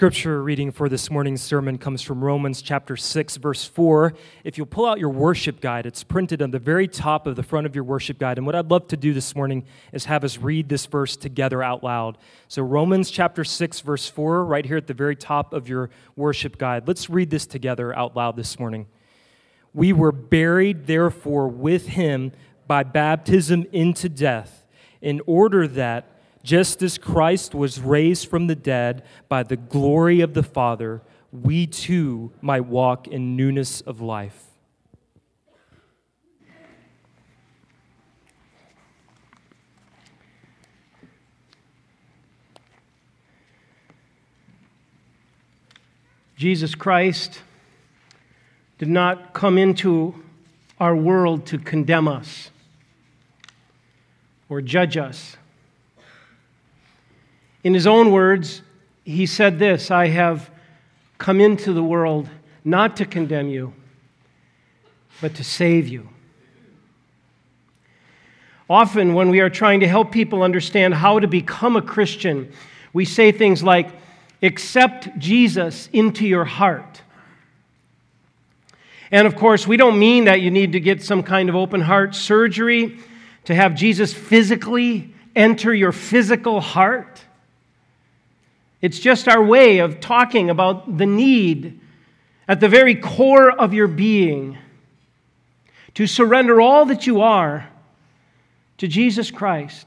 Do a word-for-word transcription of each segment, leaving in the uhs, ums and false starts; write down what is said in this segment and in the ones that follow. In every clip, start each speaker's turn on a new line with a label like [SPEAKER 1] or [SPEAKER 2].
[SPEAKER 1] scripture reading for this morning's sermon comes from Romans chapter six, verse four. If you'll pull out your worship guide, it's printed on the very top of the front of your worship guide. And what I'd love to do this morning is have us read this verse together out loud. So Romans chapter six, verse four, right here at the very top of your worship guide. Let's read this together out loud this morning. We were buried, therefore, with him by baptism into death, in order that, just as Christ was raised from the dead by the glory of the Father, we too might walk in newness of life.
[SPEAKER 2] Jesus Christ did not come into our world to condemn us or judge us. In his own words, he said this, I have come into the world not to condemn you, but to save you. Often when we are trying to help people understand how to become a Christian, we say things like, accept Jesus into your heart. And of course, we don't mean that you need to get some kind of open heart surgery to have Jesus physically enter your physical heart. It's just our way of talking about the need at the very core of your being to surrender all that you are to Jesus Christ.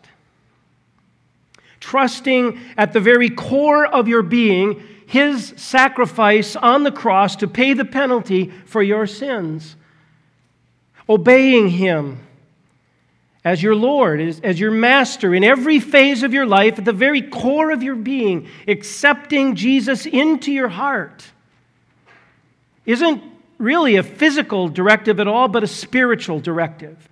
[SPEAKER 2] Trusting at the very core of your being his sacrifice on the cross to pay the penalty for your sins. Obeying him as your Lord, as, as your master in every phase of your life, at the very core of your being, accepting Jesus into your heart, isn't really a physical directive at all, but a spiritual directive.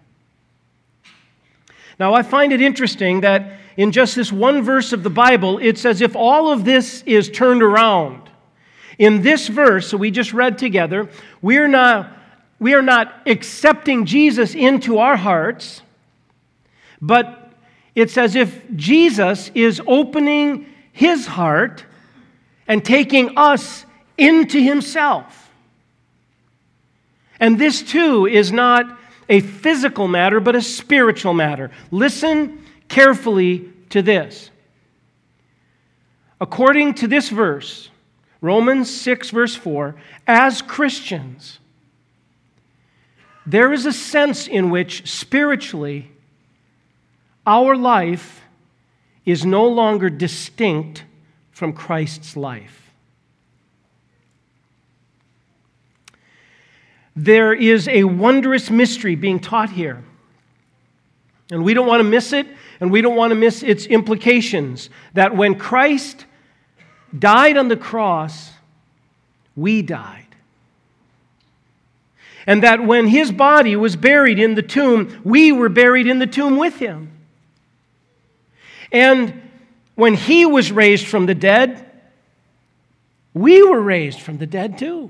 [SPEAKER 2] Now, I find it interesting that in just this one verse of the Bible, it's as if all of this is turned around. In this verse that we just read together, we're not, we are not accepting Jesus into our hearts, but it's as if Jesus is opening his heart and taking us into himself. And this too is not a physical matter, but a spiritual matter. Listen carefully to this. According to this verse, Romans six, verse four, as Christians, there is a sense in which spiritually our life is no longer distinct from Christ's life. There is a wondrous mystery being taught here. And we don't want to miss it, and we don't want to miss its implications. That when Christ died on the cross, we died. And that when his body was buried in the tomb, we were buried in the tomb with him. And when he was raised from the dead, we were raised from the dead too.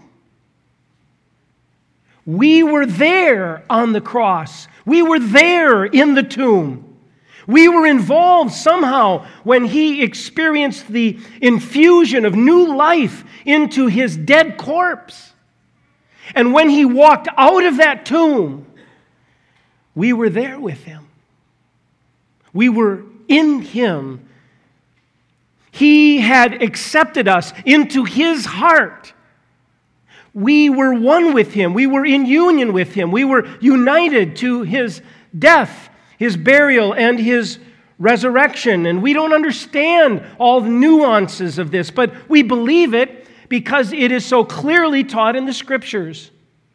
[SPEAKER 2] We were there on the cross. We were there in the tomb. We were involved somehow when he experienced the infusion of new life into his dead corpse. And when he walked out of that tomb, we were there with him. We were in him. He had accepted us into his heart. We were one with him. We were in union with him. We were united to his death, his burial, and his resurrection. And we don't understand all the nuances of this, but we believe it because it is so clearly taught in the Scriptures.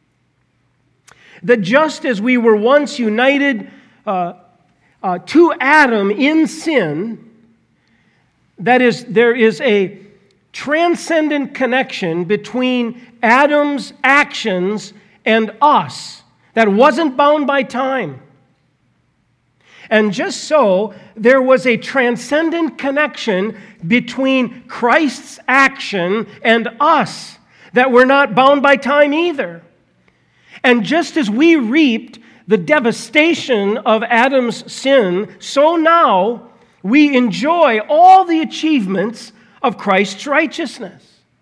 [SPEAKER 2] That just as we were once united uh, uh, to Adam in sin, that is, there is a transcendent connection between Adam's actions and us that wasn't bound by time. And just so, there was a transcendent connection between Christ's action and us that were not bound by time either. And just as we reaped the devastation of Adam's sin, so now we enjoy all the achievements of Christ's righteousness.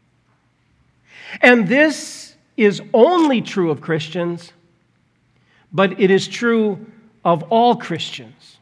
[SPEAKER 2] And this is only true of Christians, but it is true of all Christians.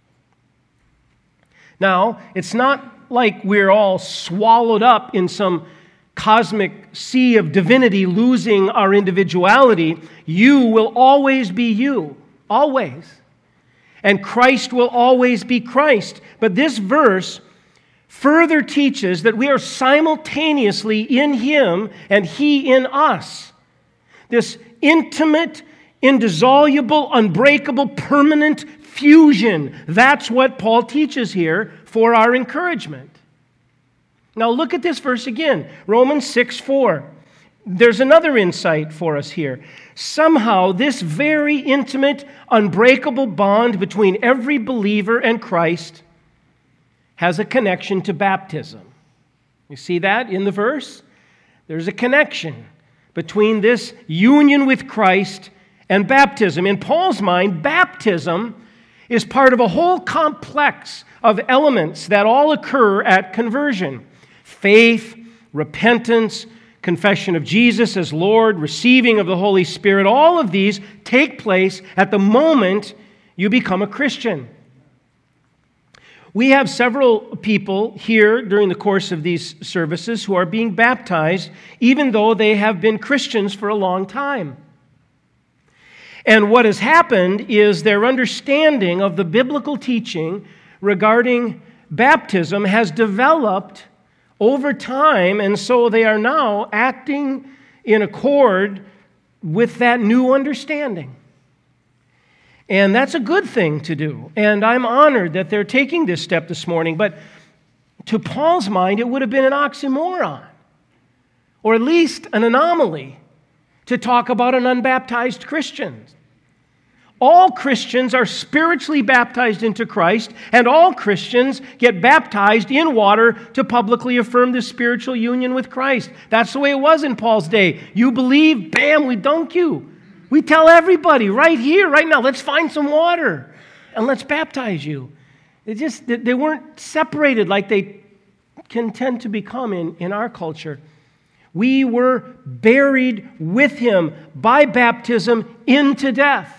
[SPEAKER 2] Now, it's not like we're all swallowed up in some cosmic sea of divinity, losing our individuality. You will always be you, always. And Christ will always be Christ. But this verse further teaches that we are simultaneously in Him and He in us. This intimate, indissoluble, unbreakable, permanent fusion. That's what Paul teaches here for our encouragement. Now look at this verse again, Romans six four. There's another insight for us here. Somehow this very intimate, unbreakable bond between every believer and Christ has a connection to baptism. You see that in the verse? There's a connection between this union with Christ and baptism. In Paul's mind, baptism is part of a whole complex of elements that all occur at conversion. Faith, repentance, confession of Jesus as Lord, receiving of the Holy Spirit, all of these take place at the moment you become a Christian. We have several people here during the course of these services who are being baptized, even though they have been Christians for a long time. And what has happened is their understanding of the biblical teaching regarding baptism has developed over time, and so they are now acting in accord with that new understanding. And that's a good thing to do. And I'm honored that they're taking this step this morning. But to Paul's mind, it would have been an oxymoron, or at least an anomaly, to talk about an unbaptized Christian. All Christians are spiritually baptized into Christ, and all Christians get baptized in water to publicly affirm this spiritual union with Christ. That's the way it was in Paul's day. You believe, bam, we dunk you. We tell everybody right here, right now, let's find some water and let's baptize you. It just they weren't separated like they can tend to become in, in our culture. We were buried with Him by baptism into death.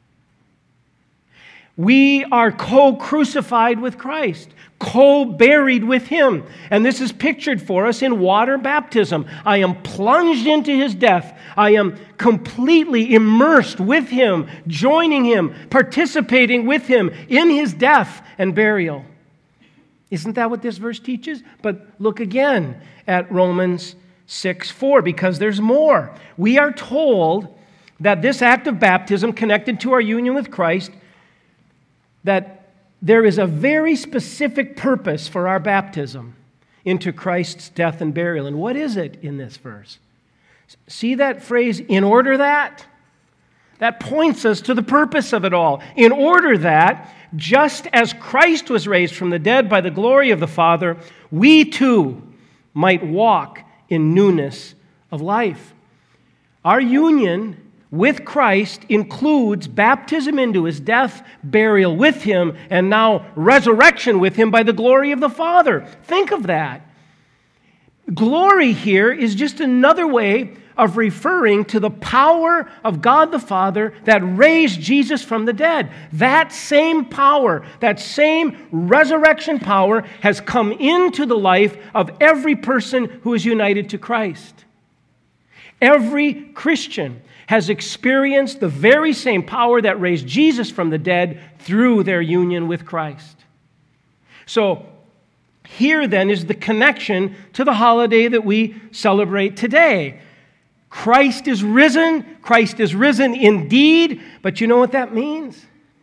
[SPEAKER 2] We are co-crucified with Christ, co-buried with Him. And this is pictured for us in water baptism. I am plunged into His death. I am completely immersed with Him, joining Him, participating with Him in His death and burial. Isn't that what this verse teaches? But look again at Romans six four, because there's more. We are told that this act of baptism connected to our union with Christ, that there is a very specific purpose for our baptism into Christ's death and burial. And what is it in this verse? See that phrase, in order that? That points us to the purpose of it all. In order that, just as Christ was raised from the dead by the glory of the Father, we too might walk in newness of life. Our union with Christ includes baptism into His death, burial with Him, and now resurrection with Him by the glory of the Father. Think of that. Glory here is just another way of referring to the power of God the Father that raised Jesus from the dead. That same power, that same resurrection power has come into the life of every person who is united to Christ. Every Christian has experienced the very same power that raised Jesus from the dead through their union with Christ. So, here then is the connection to the holiday that we celebrate today. Christ is risen. Christ is risen indeed. But you know what that means?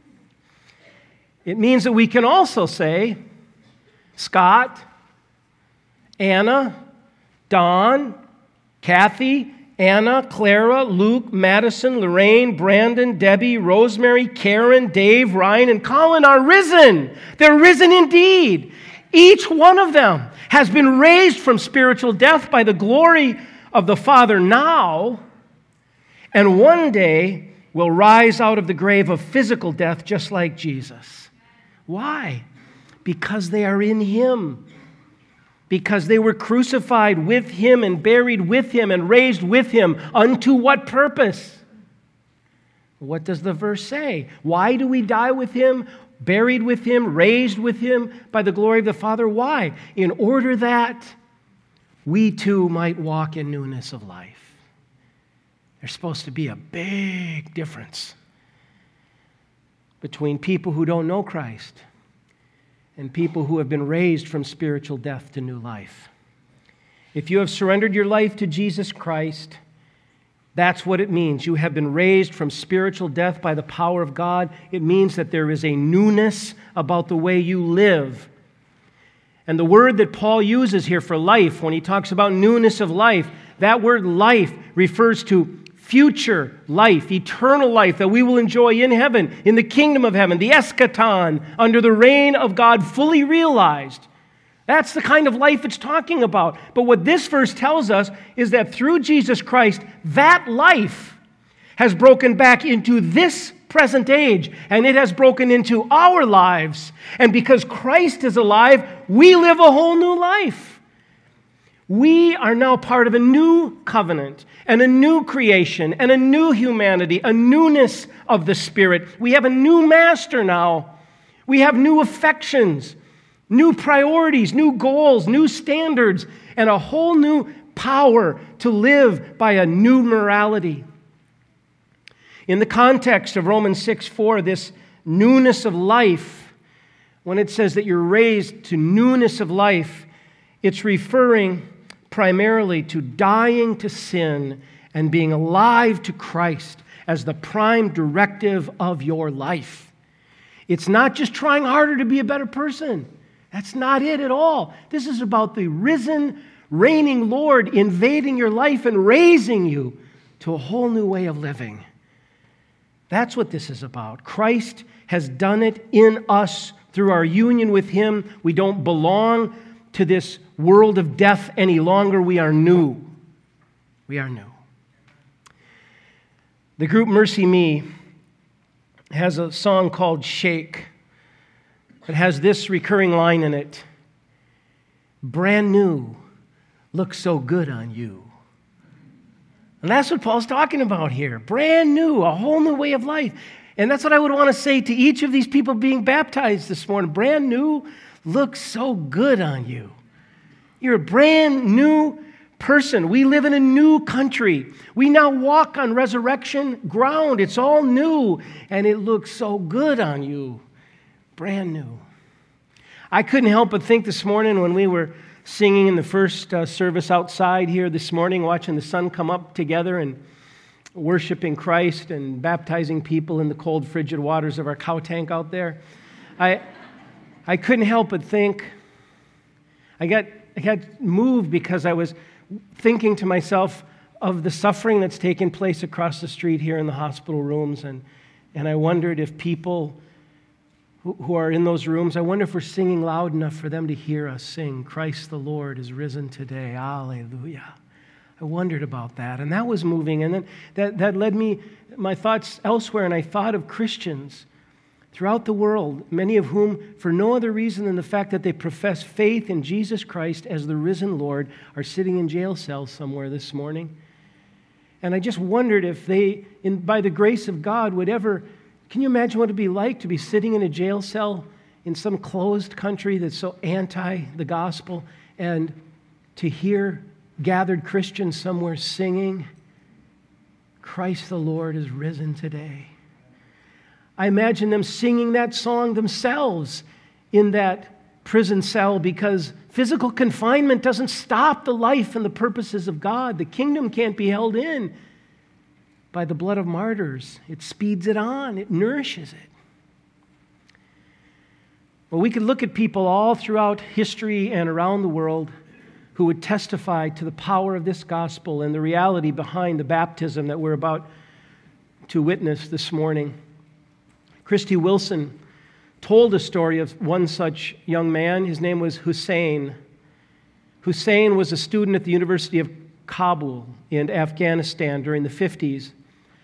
[SPEAKER 2] It means that we can also say, Scott, Anna, Don, Kathy, Anna, Clara, Luke, Madison, Lorraine, Brandon, Debbie, Rosemary, Karen, Dave, Ryan, and Colin are risen. They're risen indeed. Each one of them has been raised from spiritual death by the glory of the Father now, and one day will rise out of the grave of physical death just like Jesus. Why? Because they are in Him. because they were crucified with him and buried with him and raised with him. Unto what purpose? What does the verse say? Why do we die with him, buried with him, raised with him by the glory of the Father? Why? In order that we too might walk in newness of life. There's supposed to be a big difference between people who don't know Christ and people who have been raised from spiritual death to new life. If you have surrendered your life to Jesus Christ, that's what it means. You have been raised from spiritual death by the power of God. It means that there is a newness about the way you live. And the word that Paul uses here for life, when he talks about newness of life, that word life refers to future life, eternal life that we will enjoy in heaven, in the kingdom of heaven, the eschaton, under the reign of God, fully realized. That's the kind of life it's talking about. But what this verse tells us is that through Jesus Christ, that life has broken back into this present age, and it has broken into our lives. And because Christ is alive, we live a whole new life. We are now part of a new covenant and a new creation and a new humanity, a newness of the Spirit. We have a new master now. We have new affections, new priorities, new goals, new standards, and a whole new power to live by a new morality. In the context of Romans six four, this newness of life, when it says that you're raised to newness of life, it's referring primarily to dying to sin and being alive to Christ as the prime directive of your life. It's not just trying harder to be a better person. That's not it at all. This is about the risen, reigning Lord invading your life and raising you to a whole new way of living. That's what this is about. Christ has done it in us through our union with him. We don't belong to this world of death any longer. We are new. We are new. The group Mercy Me has a song called Shake. It has this recurring line in it. Brand new looks so good on you. And that's what Paul's talking about here. Brand new, a whole new way of life. And that's what I would want to say to each of these people being baptized this morning. Brand new looks so good on you. You're a brand new person. We live in a new country. We now walk on resurrection ground. It's all new, and it looks so good on you. Brand new. I couldn't help but think this morning when we were singing in the first uh, service outside here this morning, watching the sun come up together and worshiping Christ and baptizing people in the cold, frigid waters of our cow tank out there. I I couldn't help but think, I got, I got moved because I was thinking to myself of the suffering that's taken place across the street here in the hospital rooms, and, and I wondered if people who, who are in those rooms, I wonder if we're singing loud enough for them to hear us sing, Christ the Lord is risen today, hallelujah. I wondered about that, and that was moving, and then that, that led me, my thoughts elsewhere, and I thought of Christians throughout the world, many of whom, for no other reason than the fact that they profess faith in Jesus Christ as the risen Lord, are sitting in jail cells somewhere this morning. And I just wondered if they, in, by the grace of God, would ever, can you imagine what it would be like to be sitting in a jail cell in some closed country that's so anti the gospel, and to hear gathered Christians somewhere singing, Christ the Lord is risen today. I imagine them singing that song themselves in that prison cell, because physical confinement doesn't stop the life and the purposes of God. The kingdom can't be held in by the blood of martyrs. It speeds it on. It nourishes it. Well, we could look at people all throughout history and around the world who would testify to the power of this gospel and the reality behind the baptism that we're about to witness this morning. Christy Wilson told a story of one such young man. His name was Hussein. Hussein was a student at the University of Kabul in Afghanistan during the fifties.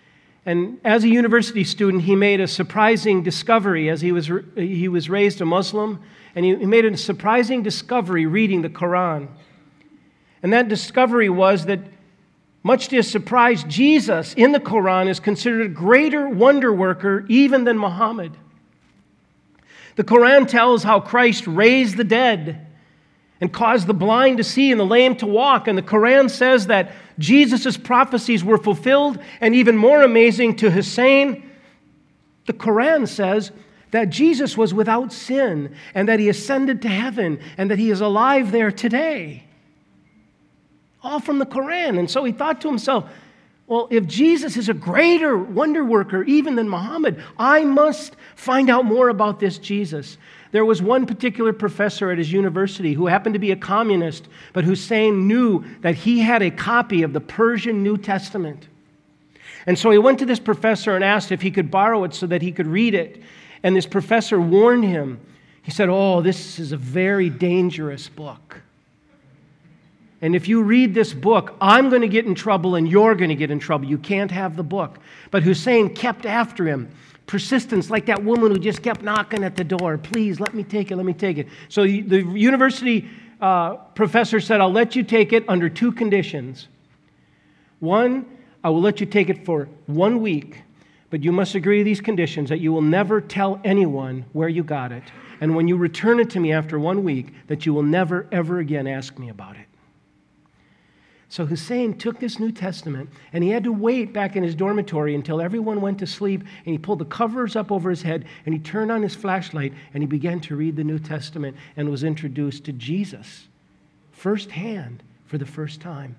[SPEAKER 2] And as a university student, he made a surprising discovery as he was, he was raised a Muslim. And he, he made a surprising discovery reading the Quran. And that discovery was that, much to his surprise, Jesus in the Quran is considered a greater wonder worker even than Muhammad. The Quran tells how Christ raised the dead and caused the blind to see and the lame to walk. And the Quran says that Jesus' prophecies were fulfilled. And even more amazing to Hussein, the Quran says that Jesus was without sin and that He ascended to heaven and that He is alive there today. All from the Quran. And so he thought to himself, well, if Jesus is a greater wonder worker even than Muhammad, I must find out more about this Jesus. There was one particular professor at his university who happened to be a communist, but Hussein knew that he had a copy of the Persian New Testament. And so he went to this professor and asked if he could borrow it so that he could read it. And this professor warned him. He said, oh, this is a very dangerous book. And if you read this book, I'm going to get in trouble and you're going to get in trouble. You can't have the book. But Hussein kept after him. Persistence, like that woman who just kept knocking at the door. Please, let me take it, let me take it. So the university uh, professor said, I'll let you take it under two conditions. One, I will let you take it for one week, but you must agree to these conditions, that you will never tell anyone where you got it. And when you return it to me after one week, that you will never, ever again ask me about it. So Hussein took this New Testament, and he had to wait back in his dormitory until everyone went to sleep, and he pulled the covers up over his head, and he turned on his flashlight, and he began to read the New Testament and was introduced to Jesus firsthand for the first time.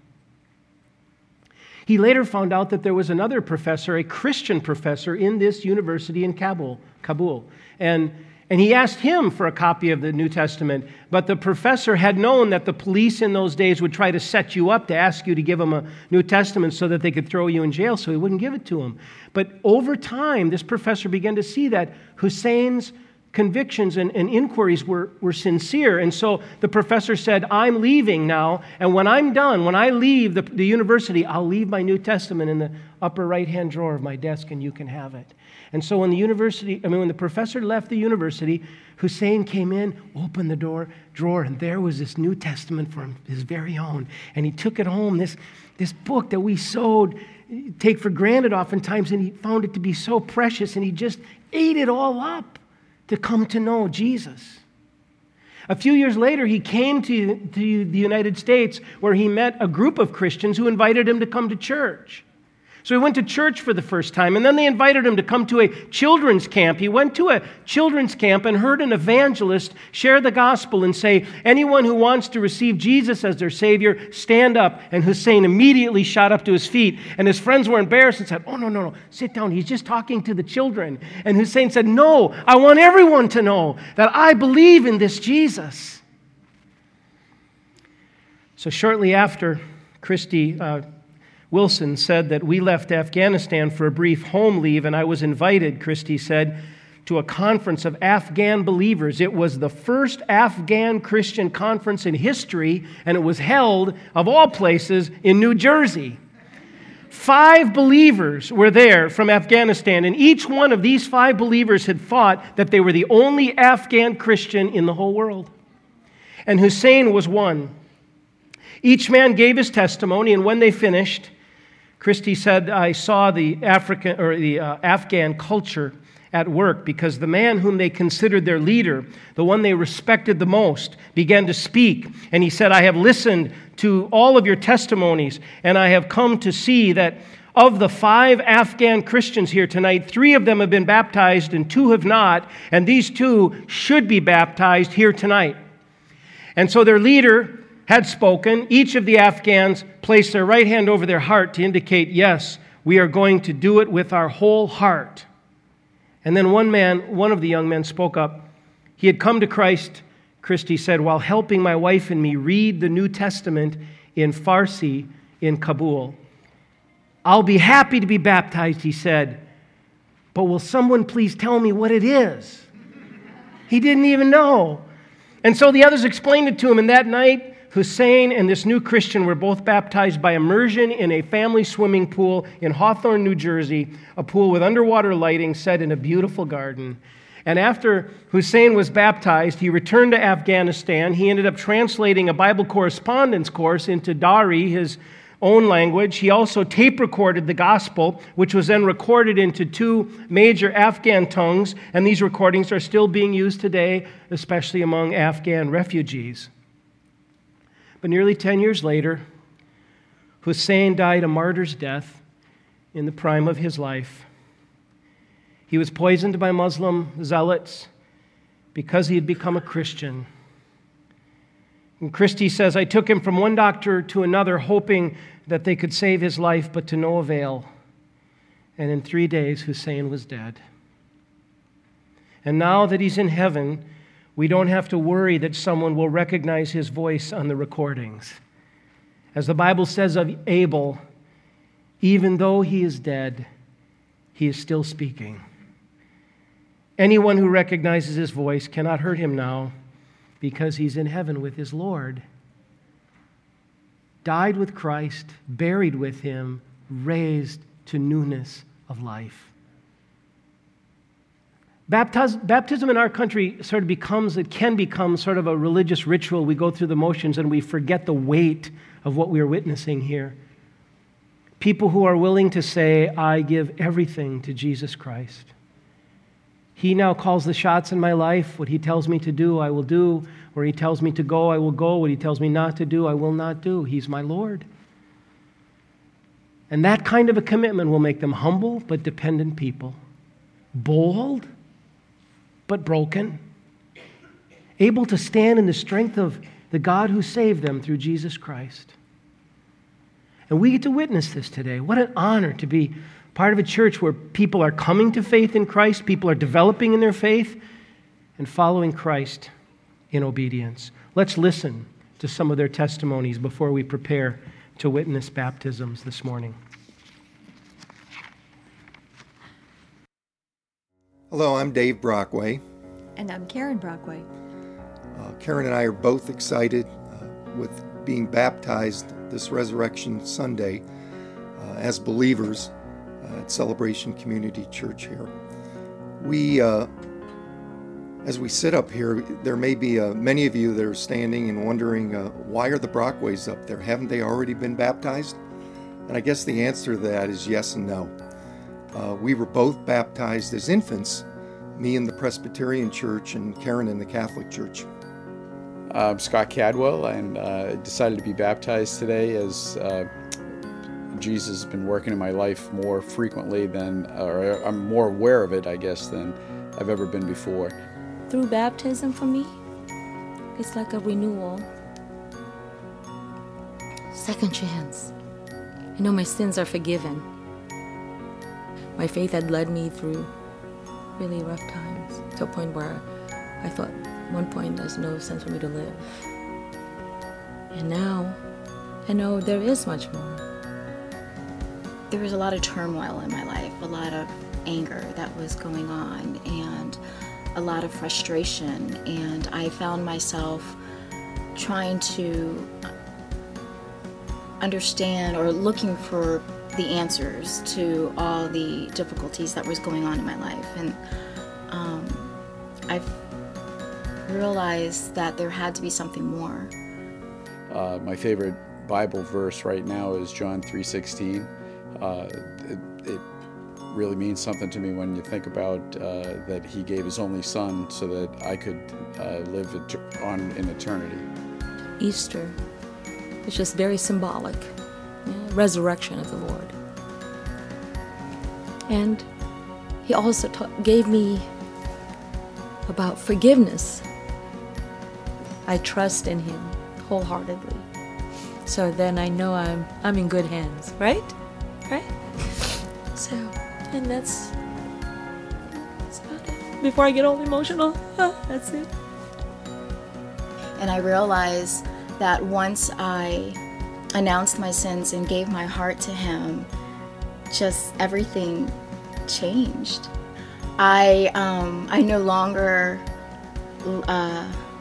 [SPEAKER 2] He later found out that there was another professor, a Christian professor, in this university in Kabul, Kabul, and And he asked him for a copy of the New Testament, but the professor had known that the police in those days would try to set you up to ask you to give them a New Testament so that they could throw you in jail, so he wouldn't give it to him. But over time, this professor began to see that Hussein's convictions and, and inquiries were, were sincere. And so the professor said, I'm leaving now, and when I'm done, when I leave the, the university, I'll leave my New Testament in the upper right-hand drawer of my desk, and you can have it. And so when the university, I mean, when the professor left the university, Hussein came in, opened the door, drawer, and there was this New Testament for him, his very own. And he took it home, this, this book that we so take for granted oftentimes, and he found it to be so precious, and he just ate it all up to come to know Jesus. A few years later, he came to, to the United States, where he met a group of Christians who invited him to come to church. So he went to church for the first time, and then they invited him to come to a children's camp. He went to a children's camp and heard an evangelist share the gospel and say, anyone who wants to receive Jesus as their Savior, stand up. And Hussein immediately shot up to his feet, and his friends were embarrassed and said, oh, no, no, no, sit down. He's just talking to the children. And Hussein said, no, I want everyone to know that I believe in this Jesus. So shortly after, Christy uh, Wilson said that we left Afghanistan for a brief home leave, and I was invited, Christy said, to a conference of Afghan believers. It was the first Afghan Christian conference in history, and it was held, of all places, in New Jersey. Five believers were there from Afghanistan, and each one of these five believers had thought that they were the only Afghan Christian in the whole world. And Hussein was one. Each man gave his testimony, and when they finished, Christy said, I saw the African or the uh, Afghan culture at work, because the man whom they considered their leader, the one they respected the most, began to speak. And he said, I have listened to all of your testimonies, and I have come to see that of the five Afghan Christians here tonight, three of them have been baptized and two have not, and these two should be baptized here tonight. And so their leader had spoken. Each of the Afghans placed their right hand over their heart to indicate, yes, we are going to do it with our whole heart. And then one man, one of the young men spoke up. He had come to Christ, Christy said, while helping my wife and me read the New Testament in Farsi in Kabul. I'll be happy to be baptized, he said, but will someone please tell me what it is? He didn't even know. And so the others explained it to him, and that night, Hussein and this new Christian were both baptized by immersion in a family swimming pool in Hawthorne, New Jersey, a pool with underwater lighting set in a beautiful garden. And after Hussein was baptized, he returned to Afghanistan. He ended up translating a Bible correspondence course into Dari, his own language. He also tape recorded the gospel, which was then recorded into two major Afghan tongues, and these recordings are still being used today, especially among Afghan refugees. But nearly ten years later, Hussein died a martyr's death in the prime of his life. He was poisoned by Muslim zealots because he had become a Christian. And Christie says, I took him from one doctor to another, hoping that they could save his life, but to no avail. And in three days, Hussein was dead. And now that he's in heaven, we don't have to worry that someone will recognize his voice on the recordings. As the Bible says of Abel, even though he is dead, he is still speaking. Anyone who recognizes his voice cannot hurt him now, because he's in heaven with his Lord. Died with Christ, buried with him, raised to newness of life. Baptiz- baptism in our country sort of becomes, it can become sort of a religious ritual. We go through the motions and we forget the weight of what we are witnessing here. People who are willing to say, I give everything to Jesus Christ. He now calls the shots in my life. What he tells me to do, I will do. Where he tells me to go, I will go. What he tells me not to do, I will not do. He's my Lord. And that kind of a commitment will make them humble but dependent people. Bold but broken. Able to stand in the strength of the God who saved them through Jesus Christ. And we get to witness this today. What an honor to be part of a church where people are coming to faith in Christ, people are developing in their faith, and following Christ in obedience. Let's listen to some of their testimonies before we prepare to witness baptisms this morning.
[SPEAKER 3] Hello, I'm Dave Brockway.
[SPEAKER 4] And I'm Karen Brockway.
[SPEAKER 3] Uh, Karen and I are both excited uh, with being baptized this Resurrection Sunday uh, as believers uh, at Celebration Community Church here. We, uh, as we sit up here, there may be uh, many of you that are standing and wondering, uh, why are the Brockways up there? Haven't they already been baptized? And I guess the answer to that is yes and no. Uh, we were both baptized as infants, me in the Presbyterian Church and Karen in the Catholic Church.
[SPEAKER 5] I'm Scott Cadwell, and uh, decided to be baptized today as uh, Jesus has been working in my life more frequently than, or I'm more aware of it, I guess, than I've ever been before.
[SPEAKER 6] Through baptism for me, it's like a renewal. Second chance. I know my sins are forgiven. My faith had led me through really rough times, to a point where I thought, at one point, there's no sense for me to live. And now, I know there is much more.
[SPEAKER 4] There was a lot of turmoil in my life, a lot of anger that was going on, and a lot of frustration. And I found myself trying to understand or looking for the answers to all the difficulties that was going on in my life. And um, I've realized that there had to be something more.
[SPEAKER 5] Uh, my favorite Bible verse right now is John three sixteen. Uh, it, it really means something to me when you think about uh, that he gave his only son so that I could uh, live et- on in eternity.
[SPEAKER 6] Easter, it's just very symbolic. Yeah, resurrection of the Lord. And he also ta- gave me about forgiveness. I trust in him wholeheartedly. So then I know I'm I'm in good hands, right? Right? So, and that's, that's about it. Before I get all emotional, that's it.
[SPEAKER 4] And I realized that once I announced my sins and gave my heart to him, just everything changed. I um, I no longer uh,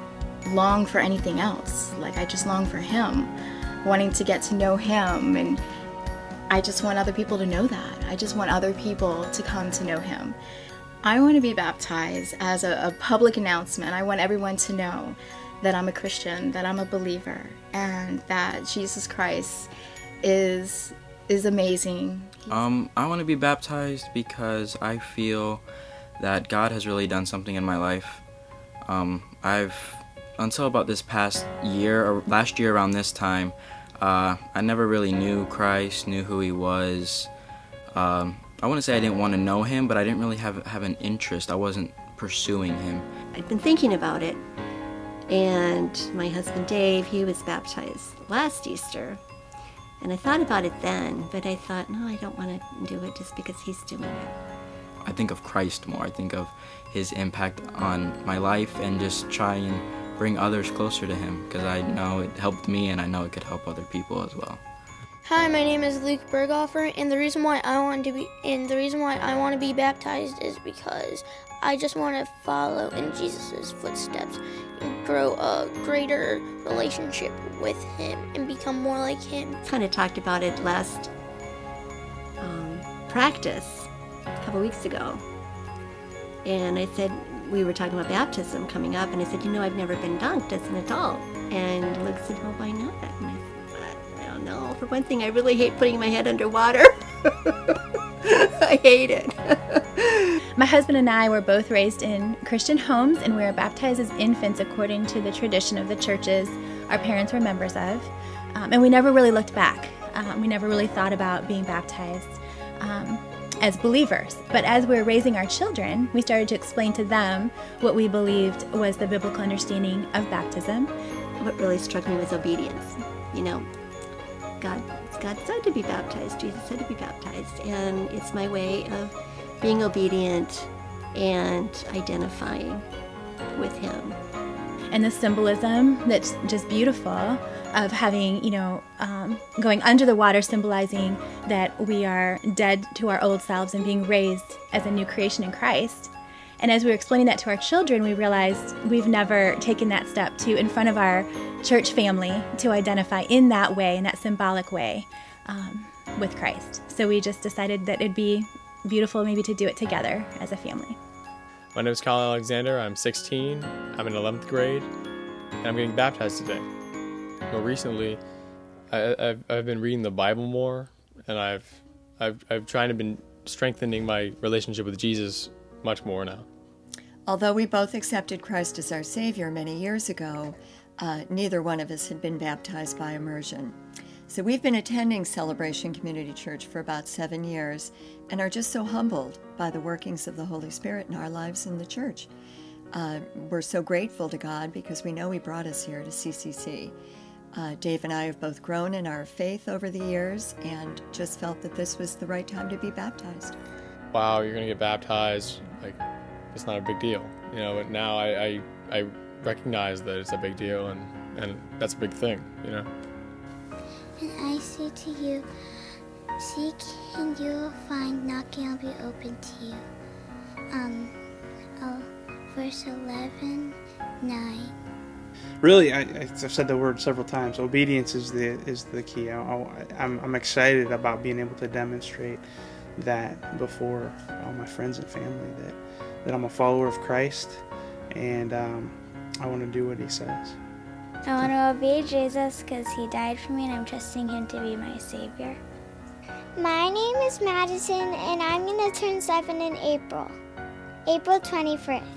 [SPEAKER 4] long for anything else. Like, I just long for him, wanting to get to know him, and I just want other people to know that. I just want other people to come to know him. I want to be baptized as a, a public announcement. I want everyone to know that I'm a Christian, that I'm a believer, and that Jesus Christ is is amazing.
[SPEAKER 7] Um, I want to be baptized because I feel that God has really done something in my life. Um, I've, until about this past year, or last year around this time, uh, I never really knew Christ, knew who he was. Um, I wouldn't say I didn't want to know him, but I didn't really have, have an interest. I wasn't pursuing him.
[SPEAKER 8] I'd been thinking about it, and my husband Dave, he was baptized last Easter. And I thought about it then, but I thought, no, I don't want to do it just because he's doing it.
[SPEAKER 7] I think of Christ more. I think of his impact on my life and just try and bring others closer to him, because I know it helped me and I know it could help other people as well.
[SPEAKER 9] Hi, my name is Luke Berghofer, and the reason why I want to be and the reason why I want to be baptized is because I just want to follow in Jesus' footsteps and grow a greater relationship with him and become more like him.
[SPEAKER 8] Kind of talked about it last um, practice a couple weeks ago, and I said, we were talking about baptism coming up, and I said, you know, I've never been dunked as an adult. And Luke said, well, why not? And I said, I don't know. For one thing, I really hate putting my head underwater. I hate it.
[SPEAKER 10] My husband and I were both raised in Christian homes, and we were baptized as infants according to the tradition of the churches our parents were members of. Um, and we never really looked back. Um, we never really thought about being baptized um, as believers. But as we were raising our children, we started to explain to them what we believed was the biblical understanding of baptism.
[SPEAKER 8] What really struck me was obedience. You know, God, God said to be baptized. Jesus said to be baptized. And it's my way of being obedient and identifying with him.
[SPEAKER 10] And the symbolism that's just beautiful of having, you know, um, going under the water, symbolizing that we are dead to our old selves and being raised as a new creation in Christ. And as we were explaining that to our children, we realized we've never taken that step to, in front of our church family, to identify in that way, in that symbolic way, um, with Christ. So we just decided that it'd be beautiful maybe to do it together as a family.
[SPEAKER 11] My name is Kyle Alexander. I'm sixteen. I'm in eleventh grade, and I'm getting baptized today. More recently, I, I've I've been reading the Bible more, and I've I've I've tried to been strengthening my relationship with Jesus much more now.
[SPEAKER 12] Although we both accepted Christ as our Savior many years ago, uh, neither one of us had been baptized by immersion. So we've been attending Celebration Community Church for about seven years and are just so humbled by the workings of the Holy Spirit in our lives in the church. Uh, we're so grateful to God because we know He brought us here to C C C. Uh, Dave and I have both grown in our faith over the years and just felt that this was the right time to be baptized.
[SPEAKER 11] Wow, you're going to get baptized. Like, it's not a big deal. You know, but now I, I, I recognize that it's a big deal, and, and that's a big thing, you know.
[SPEAKER 13] And I say to you, seek and you will find, knocking will be open to you. Um, oh, verse eleven, nine.
[SPEAKER 14] Really, I, I've said the word several times. Obedience is the is the key. I, I'm I'm excited about being able to demonstrate that before all my friends and family that that I'm a follower of Christ, and um, I want to do what He says.
[SPEAKER 13] I want to obey Jesus because He died for me and I'm trusting Him to be my Savior. My name is Madison and I'm going to turn seven in April, April twenty-first.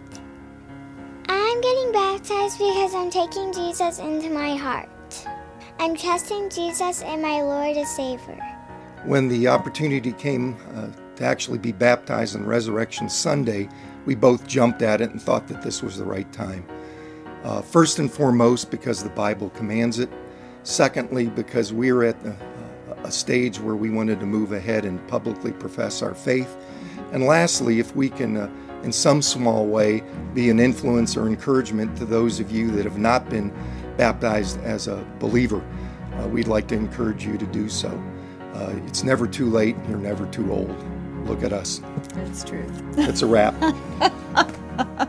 [SPEAKER 13] I'm getting baptized because I'm taking Jesus into my heart. I'm trusting Jesus and my Lord as Savior.
[SPEAKER 3] When the opportunity came uh, to actually be baptized on Resurrection Sunday, we both jumped at it and thought that this was the right time. Uh, first and foremost, because the Bible commands it. Secondly, because we were at a, a stage where we wanted to move ahead and publicly profess our faith. And lastly, if we can, uh, in some small way, be an influence or encouragement to those of you that have not been baptized as a believer, uh, we'd like to encourage you to do so. Uh, it's never too late, and you're never too old. Look at us.
[SPEAKER 12] That's true.
[SPEAKER 3] It's a wrap.